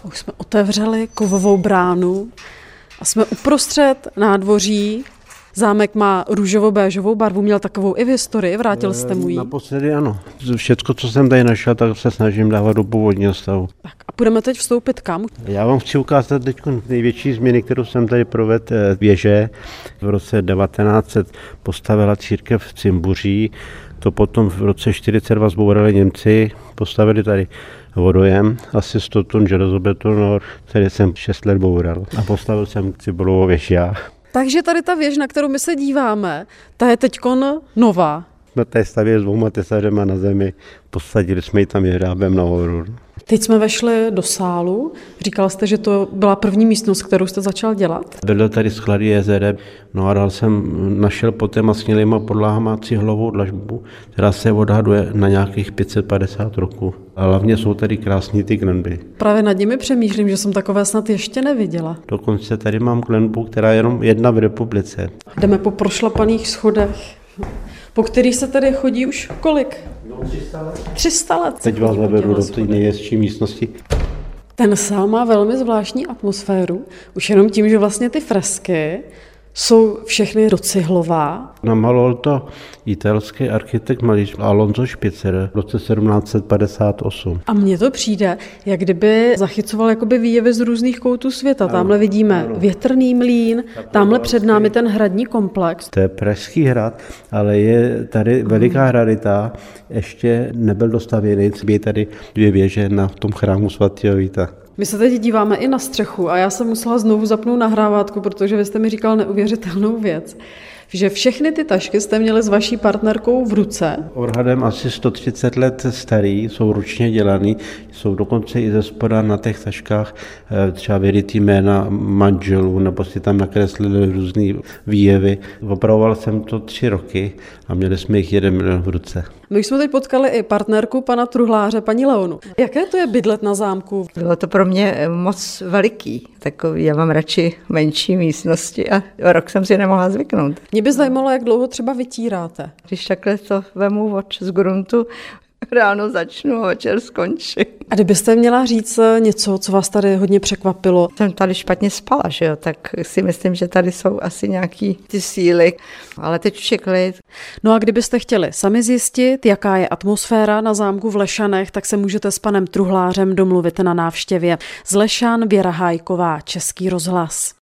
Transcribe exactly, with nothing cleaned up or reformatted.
Už jsme otevřeli kovovou bránu a jsme uprostřed nádvoří. Zámek má růžovo-béžovou barvu, měl takovou i v historii, vrátil jste mu ji? Naposledy ano. Všecko, co jsem tady našel, tak se snažím dávat do původního stavu. Tak a budeme teď vstoupit kam? Já vám chci ukázat teď největší změny, kterou jsem tady provedl věže. V roce devatenáct set postavila církev v Cimbuří, to potom v roce čtyřicet dva zbourali Němci, postavili tady vodojem, asi sto tun železobetonu, který jsem šest let boural a postavil jsem cibulovou věž já. Takže tady ta věž, na kterou my se díváme, ta je teďkon nová. Jsme tady stavěli s dvouma tesařema na zemi, posadili jsme ji tam jeřábem nahoru. Teď jsme vešli do sálu. Říkal jste, že to byla první místnost, kterou jste začal dělat? Byl tady sklady jezere, no a dál jsem našel pod těma snělýma podlahama cihlovou dlažbu, která se odhaduje na nějakých pět set padesát roků. A hlavně jsou tady krásný ty klenby. Právě nad nimi přemýšlím, že jsem takové snad ještě neviděla. Dokonce tady mám klenbu, která je jenom jedna v republice. Jdeme po prošlapaných schodech, po kterých se tady chodí už kolik? No, tři sta let. tři sta let. Teď vás zavedu do té nejhezčí místnosti. Ten sál má velmi zvláštní atmosféru, už jenom tím, že vlastně ty fresky jsou všechny docihlová. Namaloval to italský architekt malíř Alonso Spitzer v roce sedmnáct set padesát osm. A mně to přijde, jak kdyby zachycoval jakoby výjevy z různých koutů světa. Ano, tamhle vidíme ano. větrný mlýn, tamhle před námi ten hradní komplex. To je Pražský hrad, ale je tady veliká rarita, ještě nebyl dostavěný, je tady dvě věže na tom chrámu svatého Víta. My se teď díváme i na střechu a já jsem musela znovu zapnout nahrávátku, protože vy jste mi říkal neuvěřitelnou věc, že všechny ty tašky jste měli s vaší partnerkou v ruce. Odhadem asi sto třicet let starý, jsou ručně dělaný, jsou dokonce i ze spoda na těch taškách třeba vyrytý jména manželů, nebo si tam nakreslili různý výjevy. Opravoval jsem to tři roky a měli jsme jich jeden milion v ruce. My jsme teď potkali i partnerku pana truhláře, paní Leonu. Jaké to je bydlet na zámku? Bylo to pro mě moc veliký, takový, já mám radši menší místnosti a rok jsem si nemohla zvyknout. Mě by zajímalo, jak dlouho třeba vytíráte. Když takhle to vemu od z gruntu, ráno začnu a večer skončím. A kdybyste měla říct něco, co vás tady hodně překvapilo? Jsem tady špatně spala, že jo, tak si myslím, že tady jsou asi nějaký ty síly, ale teď už je klid. No a kdybyste chtěli sami zjistit, jaká je atmosféra na zámku v Lešanech, tak se můžete s panem truhlářem domluvit na návštěvě. Z Lešan Věra Hájková, Český rozhlas.